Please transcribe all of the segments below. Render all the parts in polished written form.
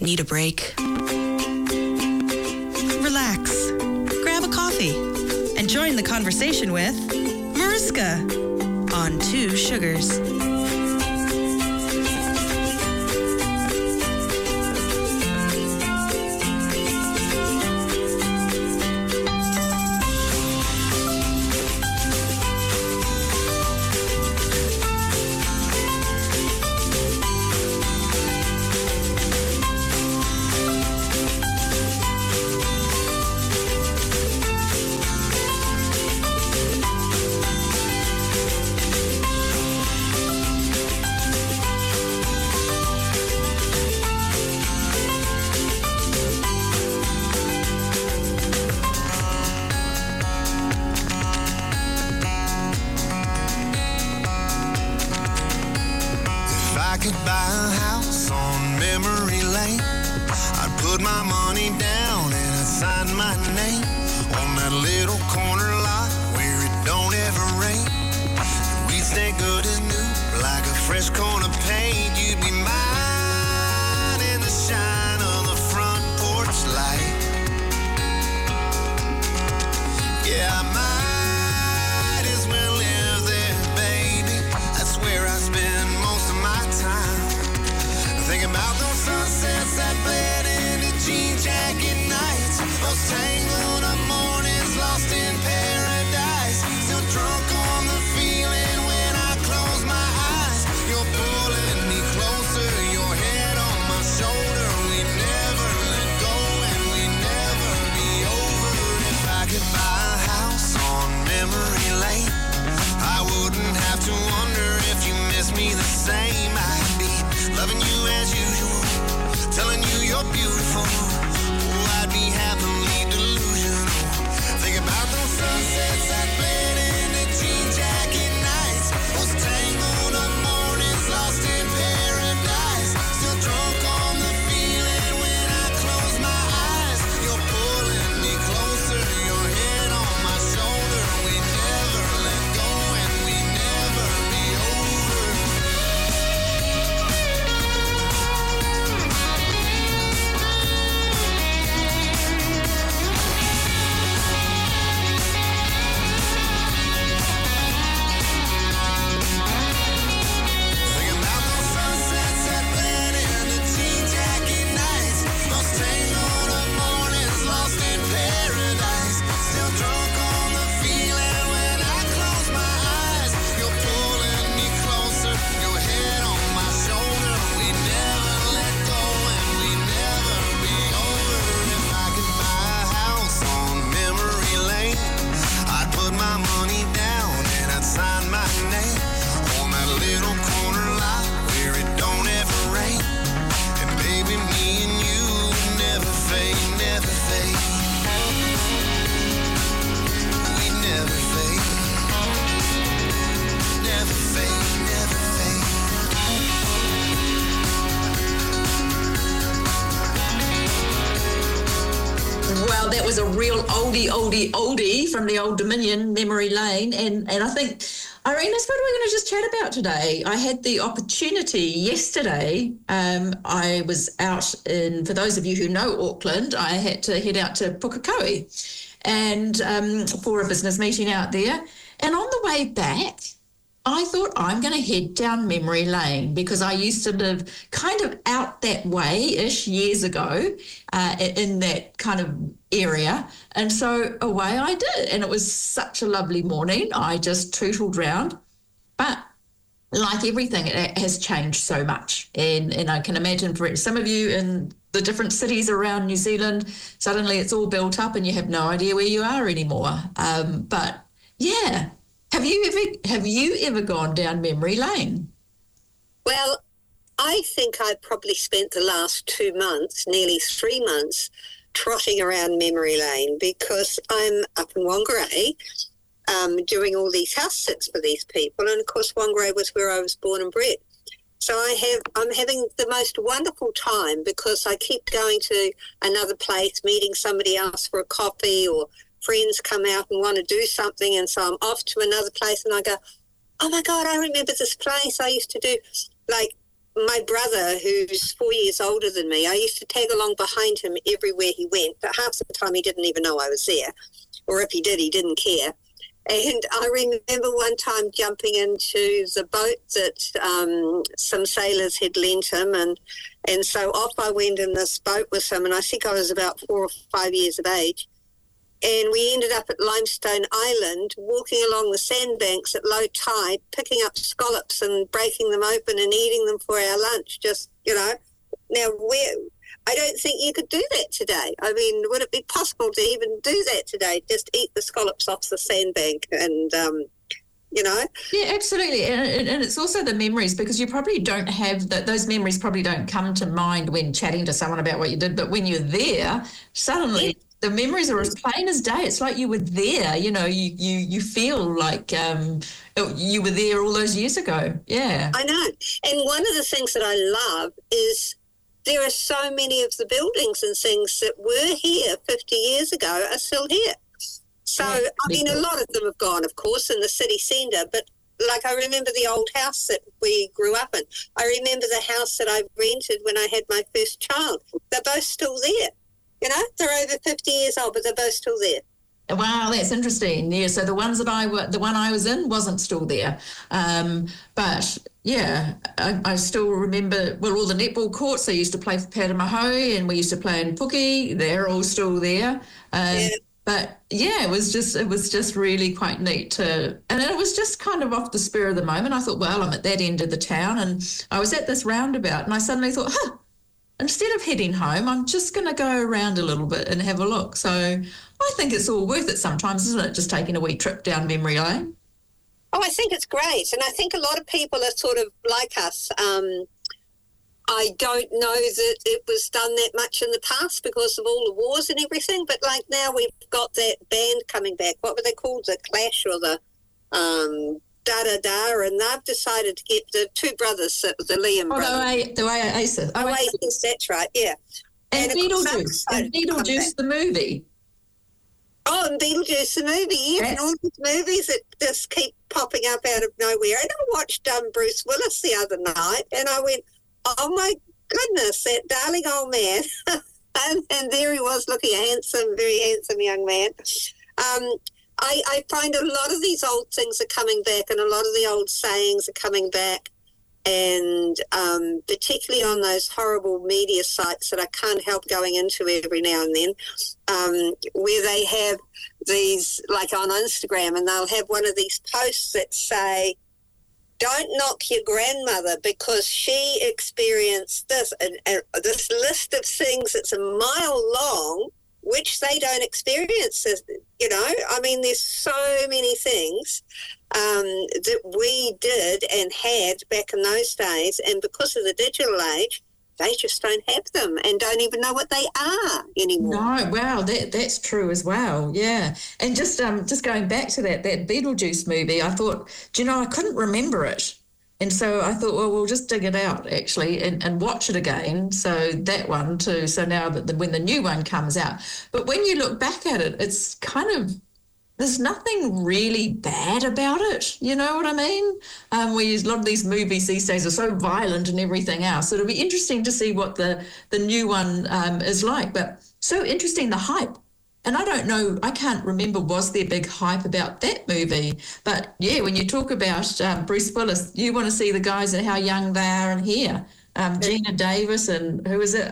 Need a break? Relax. Grab a coffee and join the conversation with Mariska on Two Sugars. That was a real oldie from the Old Dominion, Memory Lane. And I think, Irene, that's what we're going to just chat about today. I had the opportunity yesterday. I was out for those of you who know Auckland, I had to head out to Pukekohe and for a business meeting out there. And on the way back, I thought I'm going to head down memory lane because I used to live kind of out that way-ish years ago in that kind of area. And so away I did. And it was such a lovely morning. I just tootled round. But like everything, it has changed so much. And I can imagine for some of you in the different cities around New Zealand, suddenly it's all built up and you have no idea where you are anymore. But yeah. Have you ever gone down memory lane? Well, I think I probably spent the last 2 months, nearly 3 months, trotting around memory lane because I'm up in Whangarei doing all these house sits for these people. And, of course, Whangarei was where I was born and bred. So I'm having the most wonderful time because I keep going to another place, meeting somebody else for a coffee, or friends come out and want to do something, and so I'm off to another place and I go, oh my God, I remember this place I used to do like my brother, who's 4 years older than me, I used to tag along behind him everywhere he went, but half the time he didn't even know I was there. Or if he did, he didn't care. And I remember one time jumping into the boat that some sailors had lent him, and so off I went in this boat with him, and I think I was about 4 or 5 years of age. And we ended up at Limestone Island, walking along the sandbanks at low tide, picking up scallops and breaking them open and eating them for our lunch, just, Now, I don't think you could do that today. I mean, would it be possible to even do that today? Just eat the scallops off the sandbank and, Yeah, absolutely. And it's also the memories, because you probably don't have those memories probably don't come to mind when chatting to someone about what you did. But when you're there, suddenly the memories are as plain as day. It's like you were there, you feel like you were there all those years ago. Yeah. I know. And one of the things that I love is there are so many of the buildings and things that were here 50 years ago are still here. So, I mean, a lot of them have gone, of course, in the city centre, but like I remember the old house that we grew up in. I remember the house that I rented when I had my first child. They're both still there. They're over 50 years old, but they're both still there. Wow, that's interesting. Yeah, so the one I was in wasn't still there. But yeah, I still remember, all the netball courts I used to play for Paramahoe, and we used to play in Puki. They're all still there. But yeah, it was just really quite neat and it was just kind of off the spur of the moment. I thought, well, I'm at that end of the town, and I was at this roundabout, and I suddenly thought, instead of heading home, I'm just going to go around a little bit and have a look. So I think it's all worth it sometimes, isn't it? Just taking a wee trip down memory lane. Oh, I think it's great. And I think a lot of people are sort of like us. I don't know that it was done that much in the past because of all the wars and everything, but like now we've got that band coming back. What were they called? The Clash or the Da-da-da, and they've decided to get the two brothers, the Liam brothers. The Oasis. Oasis, that's right, yeah. And Beetlejuice the movie. Oh, and Beetlejuice the movie, yeah. And all these movies that just keep popping up out of nowhere. And I watched Bruce Willis the other night, and I went, oh my goodness, that darling old man. and there he was, looking a very handsome young man. I find a lot of these old things are coming back, and a lot of the old sayings are coming back, and particularly on those horrible media sites that I can't help going into every now and then, where they have these, like on Instagram, and they'll have one of these posts that say, don't knock your grandmother because she experienced this, and this list of things that's a mile long, which they don't experience, I mean, there's so many things that we did and had back in those days, and because of the digital age, they just don't have them and don't even know what they are anymore. No, wow, that's true as well, yeah. And just going back to that Beetlejuice movie, I thought, I couldn't remember it. And so I thought, well, we'll just dig it out, actually, and watch it again. So that one too. So now that when the new one comes out. But when you look back at it, it's kind of, there's nothing really bad about it. You know what I mean? A lot of these movies these days are so violent and everything else. So it'll be interesting to see what the new one is like. But so interesting, the hype. And I don't know, I can't remember, was there big hype about that movie? But, yeah, when you talk about Bruce Willis, you want to see the guys and how young they are in here. Gina Davis and who is it?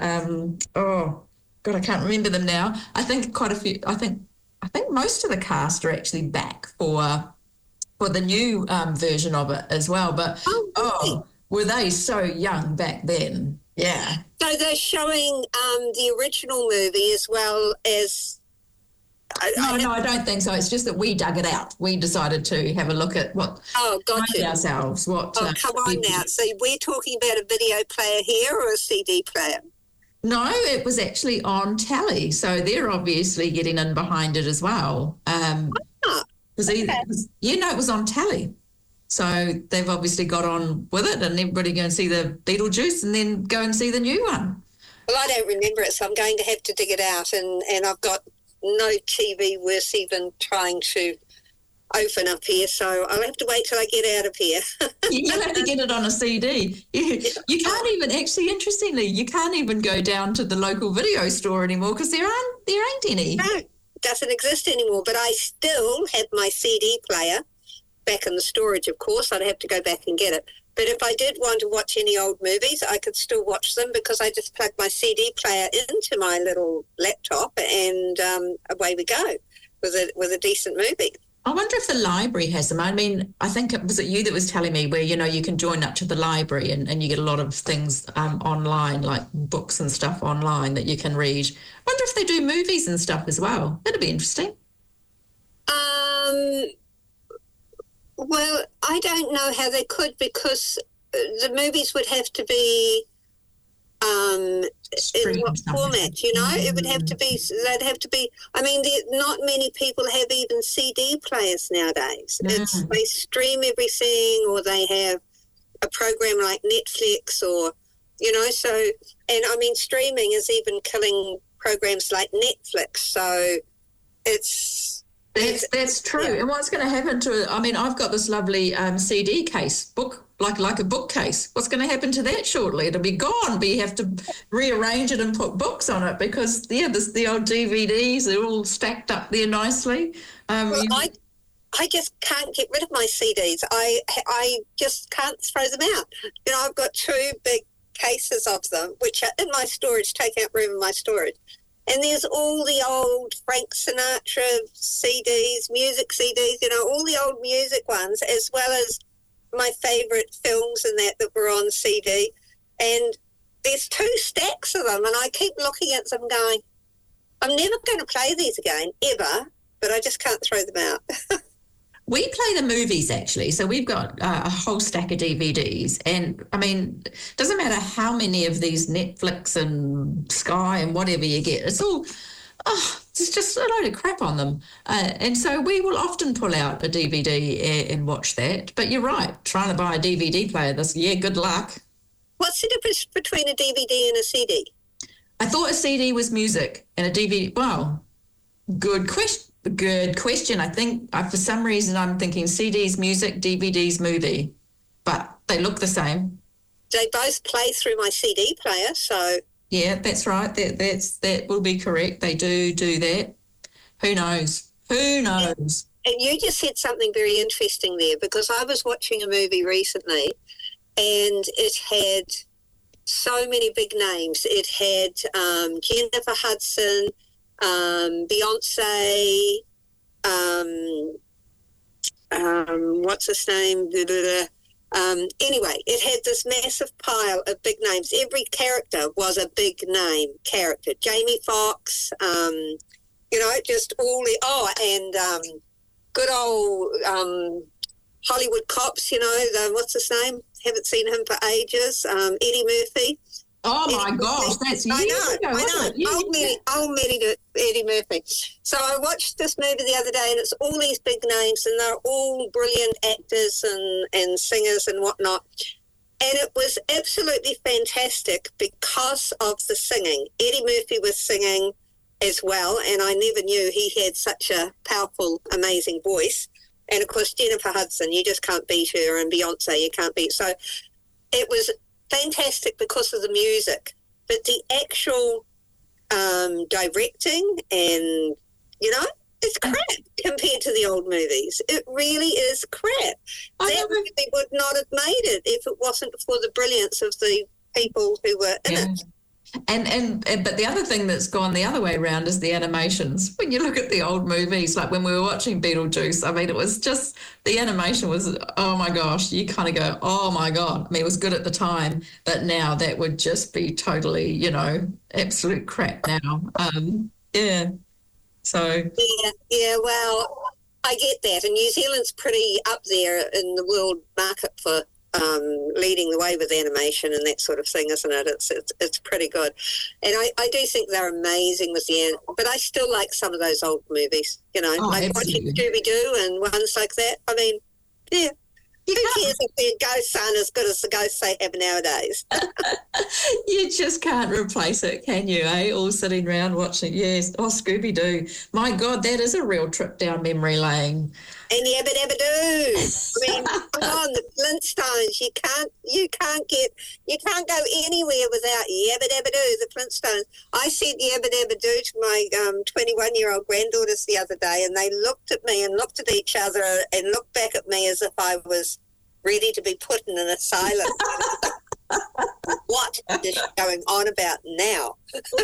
I can't remember them now. I think quite a few, I think most of the cast are actually back for the new version of it as well. But, were they so young back then? Yeah. So they're showing the original movie as well as... No, I don't think so. It's just that we dug it out. We decided to have a look at what ourselves. Come on now. So we're talking about a video player here or a CD player? No, it was actually on Tally. So they're obviously getting in behind it as well. It was on Tally. So they've obviously got on with it, and everybody go and see the Beetlejuice and then go and see the new one. Well, I don't remember it, so I'm going to have to dig it out, and I've got no TV worth even trying to open up here, so I'll have to wait till I get out of here. You'll have to get it on a CD. You can't even, actually, interestingly, you can't even go down to the local video store anymore because there ain't any. No, it doesn't exist anymore, but I still have my CD player back in the storage, of course. I'd have to go back and get it. But if I did want to watch any old movies, I could still watch them because I just plug my CD player into my little laptop and away we go with a decent movie. I wonder if the library has them. I mean, I think was it you that was telling me where, you can join up to the library and you get a lot of things online, like books and stuff online that you can read. I wonder if they do movies and stuff as well. That'd be interesting. Well, I don't know how they could because the movies would have to be in what format, It would have to be, they'd have to be, I mean, not many people have even CD players nowadays. They stream everything, or they have a program like Netflix, or, so, and I mean, streaming is even killing programs like Netflix, so That's true. Yeah. And what's going to happen to it? I mean, I've got this lovely CD case, book, like a bookcase. What's going to happen to that shortly? It'll be gone, but you have to rearrange it and put books on it because, the old DVDs are all stacked up there nicely. I just can't get rid of my CDs. I just can't throw them out. I've got 2 big cases of them, which are in my storage, take out room in my storage. And there's all the old Frank Sinatra CDs, music CDs, all the old music ones, as well as my favourite films and that were on CD. And there's 2 stacks of them, and I keep looking at them going, I'm never going to play these again, ever, but I just can't throw them out. We play the movies, actually. So we've got a whole stack of DVDs. And, I mean, it doesn't matter how many of these Netflix and Sky and whatever you get. It's all, it's just a load of crap on them. And so we will often pull out a DVD and watch that. But you're right, trying to buy a DVD player, good luck. What's the difference between a DVD and a CD? I thought a CD was music and a DVD, well, good question. Good question. I think for some reason I'm thinking CD's music, DVD's movie, but they look the same. They both play through my CD player, so... Yeah, that's right. That will be correct. They do that. Who knows? And you just said something very interesting there, because I was watching a movie recently and it had so many big names. It had Jennifer Hudson, Beyonce, what's his name? Anyway, it had this massive pile of big names. Every character was a big name character. Jamie Foxx, just all the, good old Hollywood cops, what's his name? Haven't seen him for ages. Eddie Murphy. Oh, my gosh, that's years ago, I know. Eddie Murphy. So I watched this movie the other day, and it's all these big names, and they're all brilliant actors and singers and whatnot. And it was absolutely fantastic because of the singing. Eddie Murphy was singing as well, and I never knew he had such a powerful, amazing voice. And, of course, Jennifer Hudson, you just can't beat her, and Beyonce, you can't beat. So it was fantastic because of the music, but the actual directing and, it's crap compared to the old movies. It really is crap. That movie would not have made it if it wasn't for the brilliance of the people who were in it. And but the other thing that's gone the other way around is the animations. When you look at the old movies, like when we were watching Beetlejuice, I mean, it was just, the animation was, oh my gosh, you kind of go, oh my God. I mean, it was good at the time, but now that would just be totally, absolute crap now. So. Yeah, well, I get that. And New Zealand's pretty up there in the world market for leading the way with animation and that sort of thing, isn't it? It's pretty good, and I do think they're amazing with but I still like some of those old movies, like watching Scooby-Doo and ones like that. I mean, yeah, Who cares if their ghosts aren't as good as the ghosts they have nowadays? You just can't replace it, can you, eh? All sitting around watching. Yes. Oh, Scooby-Doo. My God, that is a real trip down memory lane. And Yabba Dabba Doo. I mean, come on, the Flintstones. You can't go anywhere without Yabba Dabba Doo, the Flintstones. I said Yabba Dabba Doo to my 21-year-old granddaughters the other day, and they looked at me and looked at each other and looked back at me as if I was ready to be put in an asylum. What is going on about now?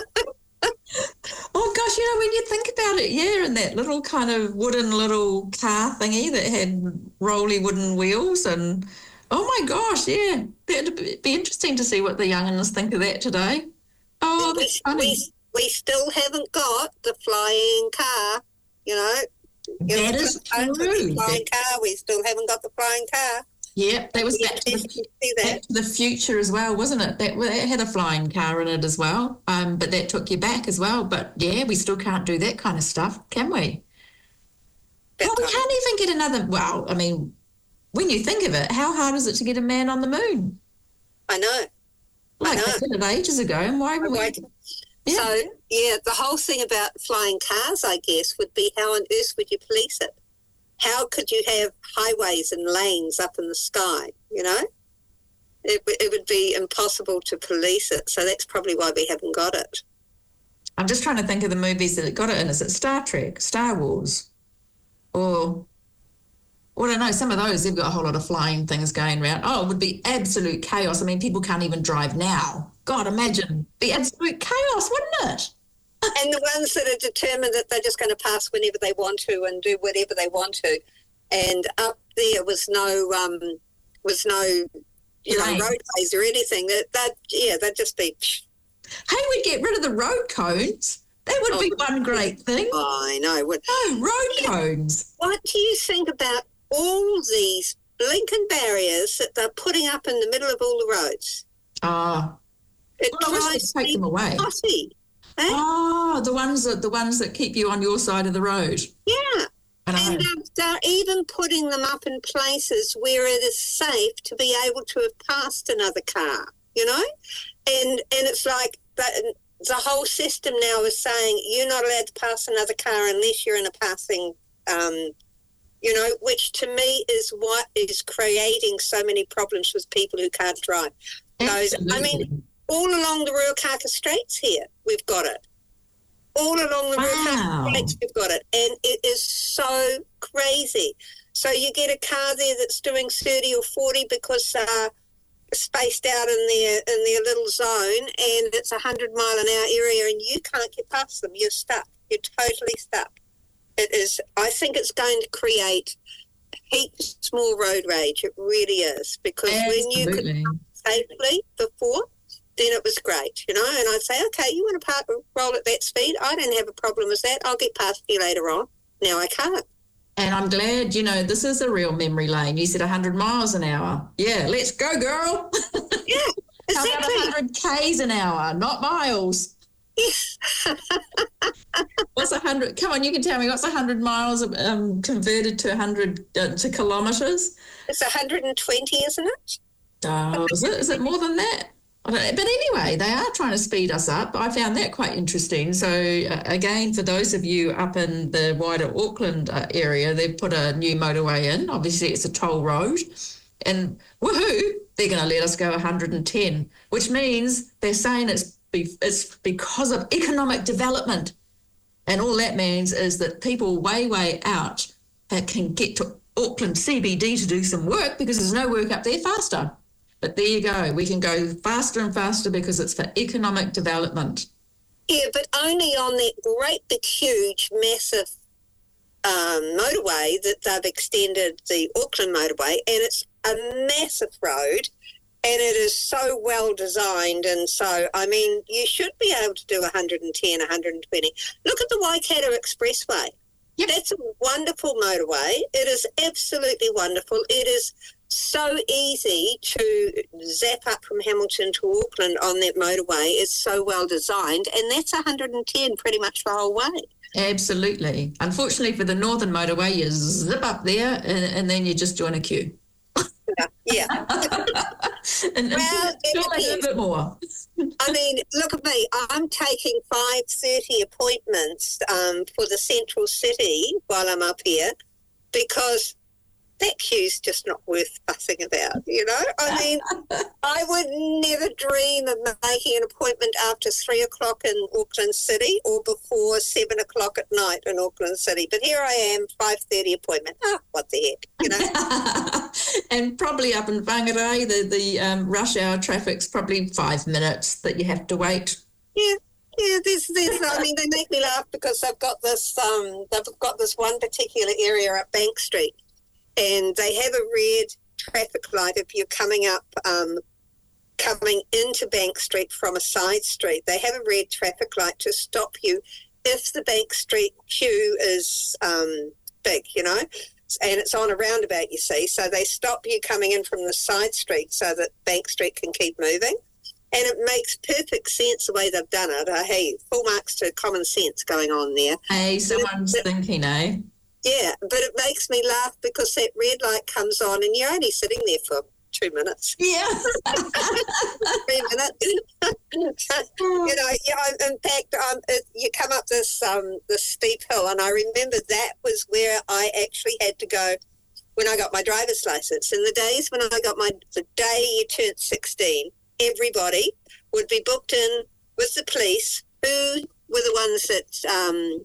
Oh, gosh, when you think about it, yeah, and that little kind of wooden little car thingy that had rolly wooden wheels and, oh, my gosh, yeah. It'd be interesting to see what the young'uns think of that today. Oh, that's funny. We still haven't got the flying car, That is true. The flying car. We still haven't got the flying car. Yeah, that was Back to the Future as well, wasn't it? That had a flying car in it as well, but that took you back as well. But, yeah, we still can't do that kind of stuff, can we? Well, we can't even get another... Well, I mean, when you think of it, how hard is it to get a man on the moon? I know. They did it ages ago, and why would we... Yeah. So, yeah, the whole thing about flying cars, I guess, would be how on earth would you police it? How could you have highways and lanes up in the sky, It would be impossible to police it, so that's probably why we haven't got it. I'm just trying to think of the movies that it got it in. Is it Star Trek, Star Wars? Or I don't know, some of those, they've got a whole lot of flying things going around. Oh, it would be absolute chaos. I mean, people can't even drive now. God, imagine the absolute chaos, wouldn't it? And the ones that are determined that they're just going to pass whenever they want to and do whatever they want to. And up there was no roadways or anything. They'd just be... Hey, we'd get rid of the road cones. That would be one great thing. I know. Road cones. What do you think about all these blinking barriers that they're putting up in the middle of all the roads? I wish they'd take them away. Potty. Eh? Oh, the ones that keep you on your side of the road. Yeah. And they're even putting them up in places where it is safe to be able to have passed another car, And it's like the whole system now is saying you're not allowed to pass another car unless you're in a passing, which to me is what is creating so many problems with people who can't drive. Absolutely. I mean, all along the Ruakaka Straits here, we've got it. All along the Ruakaka Straits, we've got it. And it is so crazy. So you get a car there that's doing 30 or 40 because spaced out in their little zone, and it's 100-mile-an-hour area, and you can't get past them. You're stuck. You're totally stuck. It is. I think it's going to create heaps more road rage. It really is, because when you could safely before, then it was great, and I'd say, okay, you want to roll at that speed? I don't have a problem with that. I'll get past you later on. Now I can't. And I'm glad, this is a real memory lane. You said 100 miles an hour. Yeah, let's go, girl. Yeah, exactly. How about 100 Ks an hour, not miles? Yes. What's 100? Come on, you can tell me. What's 100 miles converted to 100 to kilometres? It's 120, isn't it? Oh, is it more than that? But anyway, they are trying to speed us up. I found that quite interesting. So, again, for those of you up in the wider Auckland area, they've put a new motorway in. Obviously, it's a toll road. And woohoo, they're going to let us go 110, which means they're saying it's because of economic development. And all that means is that people way out can get to Auckland CBD to do some work because there's no work up there faster. But there you go. We can go faster and faster because it's for economic development. Yeah, but only on that great big, huge, massive motorway that they've extended the Auckland motorway, and it's a massive road, and it is so well designed. And so, I mean, you should be able to do 110, 120. Look at the Waikato Expressway. Yep. That's a wonderful motorway. It is absolutely wonderful. It is so easy to zap up from Hamilton to Auckland on that motorway. It's so well designed, and that's 110 pretty much the whole way. Absolutely. Unfortunately for the northern motorway, you zip up there and then you just join a queue. Yeah. And Well, tell me a little bit more. I mean, look at me. I'm taking 5:30 appointments for the central city while I'm up here because that queue's just not worth fussing about, you know? I mean, I would never dream of making an appointment after 3 o'clock in Auckland City or before 7 o'clock at night in Auckland City. But here I am, 5:30 appointment. What the heck, you know? And probably up in Whangarei, the rush hour traffic's probably 5 minutes that you have to wait. Yeah, there's I mean, they make me laugh because they've got this one particular area up Bank Street, and they have a red traffic light if you're coming into Bank Street from a side street. They have a red traffic light to stop you if the Bank Street queue is big, you know, and it's on a roundabout, you see. So they stop you coming in from the side street so that Bank Street can keep moving. And it makes perfect sense the way they've done it. Hey, full marks to common sense going on there. Hey, someone's thinking, eh? Yeah, but it makes me laugh because that red light comes on and you're only sitting there for 2 minutes. Yeah. 3 minutes. You know, yeah, in fact, you come up this steep hill, and I remember that was where I actually had to go when I got my driver's license. In the days when the day you turned 16, everybody would be booked in with the police, who were the ones that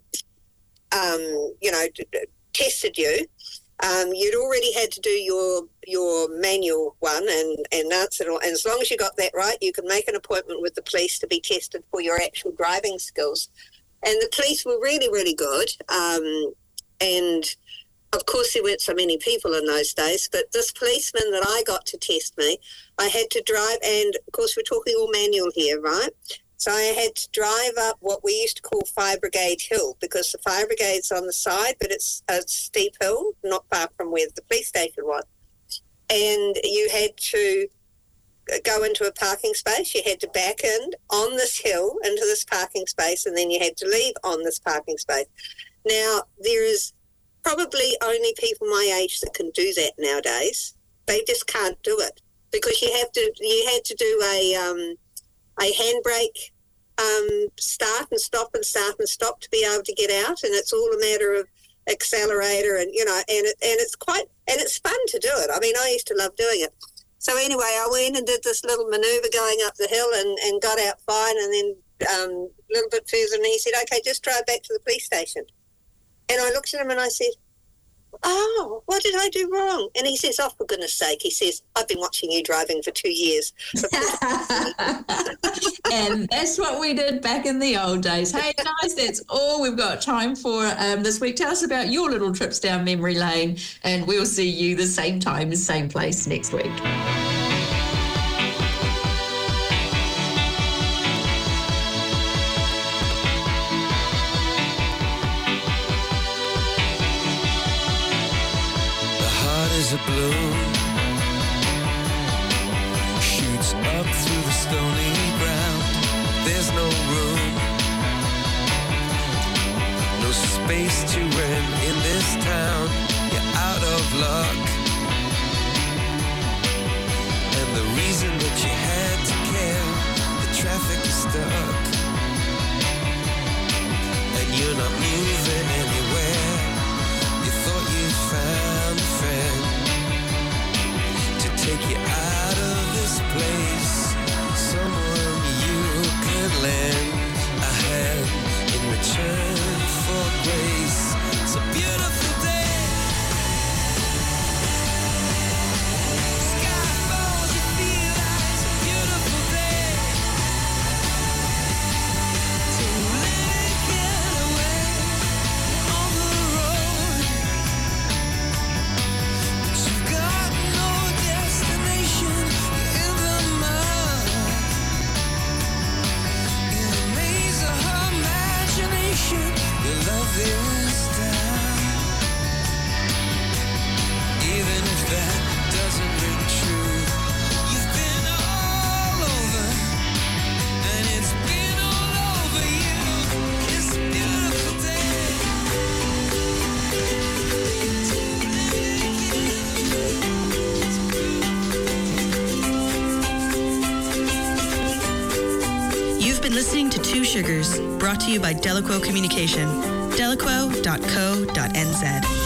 tested you. You'd already had to do your manual one and answer it all. And as long as you got that right, you could make an appointment with the police to be tested for your actual driving skills. And the police were really, really good. And of course, there weren't so many people in those days, but this policeman that I got to test me, I had to drive, and of course, we're talking all manual here, right? So I had to drive up what we used to call Fire Brigade Hill, because the Fire Brigade's on the side, but it's a steep hill, not far from where the police station was. And you had to go into a parking space, you had to back in on this hill into this parking space, and then you had to leave on this parking space. Now, there is probably only people my age that can do that nowadays. They just can't do it because you had to do a handbrake start and stop to be able to get out, and it's all a matter of accelerator and it's fun to do it. I mean, I used to love doing it. So anyway, I went and did this little maneuver going up the hill and got out fine, and then a little bit further, and he said, "Okay, just drive back to the police station." And I looked at him and I said, "Oh, what did I do wrong?" And he says, "Oh, for goodness sake," he says, "I've been watching you driving for 2 years." And that's what we did back in the old days. Hey, guys, that's all we've got time for this week. Tell us about your little trips down memory lane, and we'll see you the same time, same place next week. A bloom shoots up through the stony ground. There's no room, no space to rent in this town. You're out of luck, and the reason that you had to care, the traffic is stuck, and you're not moving anywhere. You thought you found a friend take you out of this place, someone you could lend a hand in return for grace. It's a beautiful day. Sky falls, you feel like it's a beautiful day. So let it get away on the road, but you've got no destination. to Two Sugars, brought to you by Delaquo Communication, delaquo.co.nz.